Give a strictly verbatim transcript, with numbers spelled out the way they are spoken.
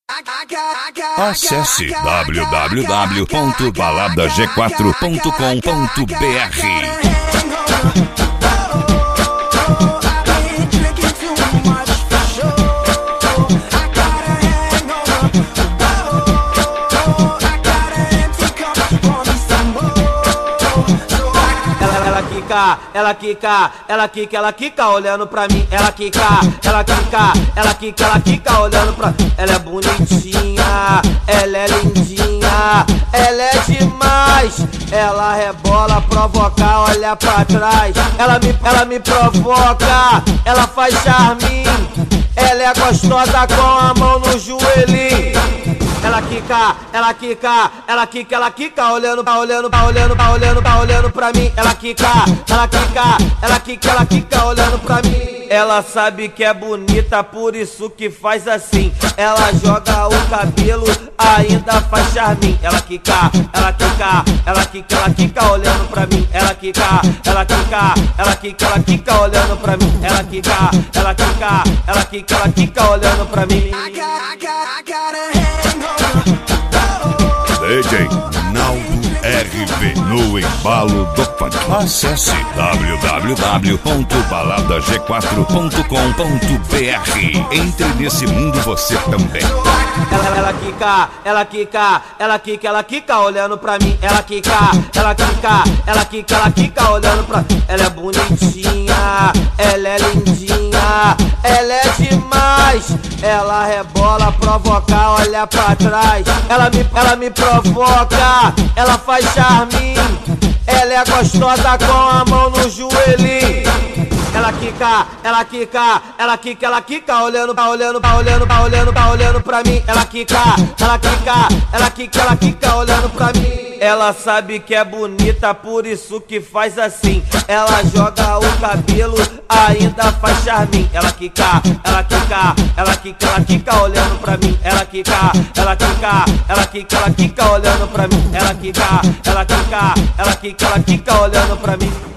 Acesse w w w ponto balada g quatro ponto com ponto b r. Ela quica, ela quica, ela quica olhando pra mim. Ela quica, ela quica, ela quica, ela quica olhando pra mim. Ela é bonitinha, ela é lindinha, ela é demais. Ela rebola, provoca, olha pra trás. Ela me, ela me provoca, ela faz charminho. Ela é gostosa com a mão no joelhinho. Ela quica, ela quica, ela quica, ela quica olhando, tá olhando, tá olhando, tá olhando, tá olhando pra mim. Ela quica, ela quica, ela quica, ela quica olhando pra mim. Ela sabe que é bonita, por isso que faz assim. Ela joga o cabelo, ainda faz charminho. Ela quica, ela quica, ela quica, ela quica olhando pra mim. Ela quica, ela quica, ela quica, ela quica olhando pra mim. Ela quica, ela quica, ela quica, ela quica olhando pra mim. D J Naldo R V no embalo do funk. Acesse w w w ponto balada g quatro ponto com ponto b r. Entre nesse mundo você também. Ela, ela quica, ela quica, ela quica, ela quica olhando pra mim. Ela quica, ela quica, ela quica, ela quica olhando pra mim. Ela é bonitinha, ela é lindinha, ela é demais. Ela rebola, provoca, olha pra trás. Ela me, ela me provoca, ela faz charminho. Ela é gostosa com a mão no joelhinho. Ela quica, ela quica, ela quica, ela quica olhando, tá olhando, tá olhando, tá olhando, tá olhando pra mim. Ela quica, ela quica, ela quica, ela quica olhando pra mim. Ela sabe que é bonita, por isso que faz assim. Ela joga o cabelo, ainda faz charminho. Ela quica, ela quica, ela quica, ela quica olhando pra mim. Ela quica, ela quica, ela quica, ela quica olhando pra mim. Ela quica, ela quica, ela quica, ela quica olhando pra mim.